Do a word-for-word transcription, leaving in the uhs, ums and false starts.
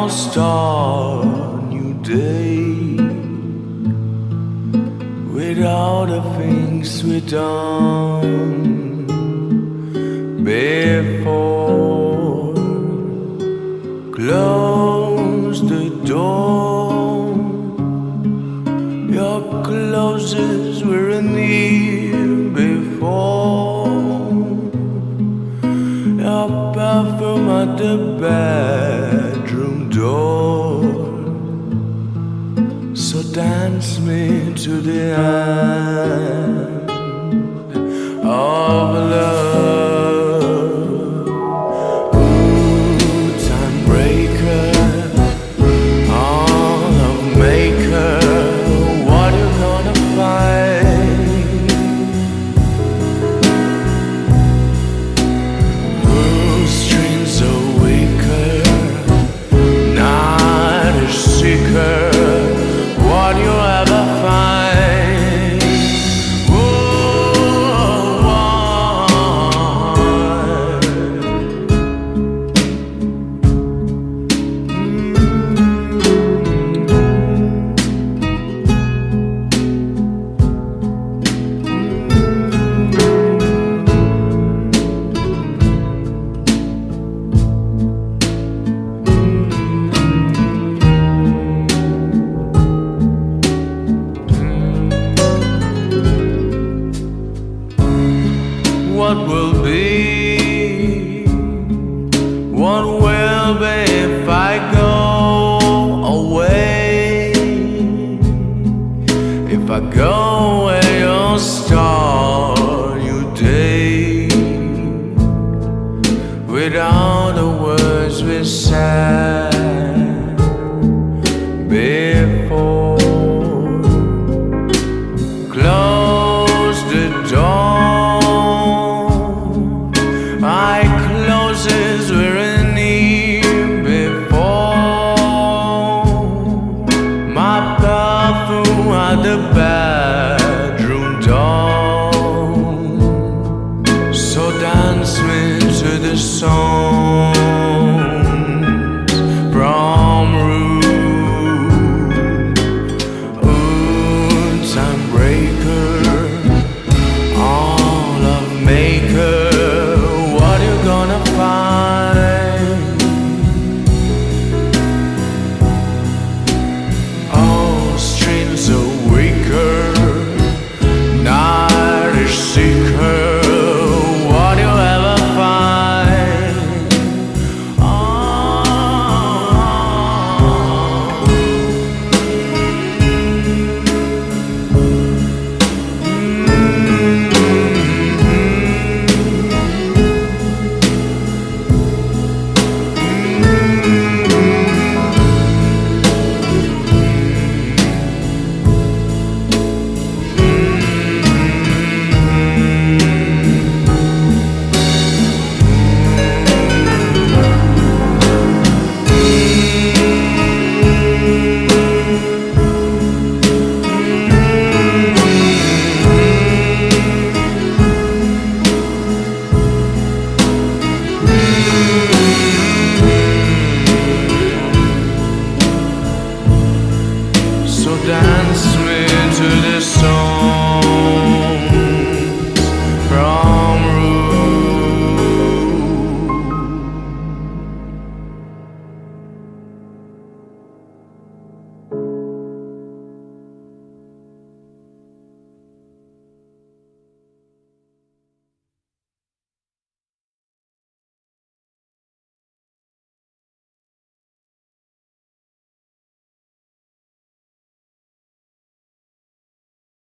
start a new day with all the things we done before. Close the door. Your closest were near before. Your perfume at the bedroom door. So dance me to the end of love. Ooh, time breaker, all of maker. What you gonna find? Ooh, strings awaker, not a seeker. What you ever find? Ooh, what will be? What will be if I go away? If I go where you'll start your day without the words we said before. Close the door. My closest were near before. My perfume at the back.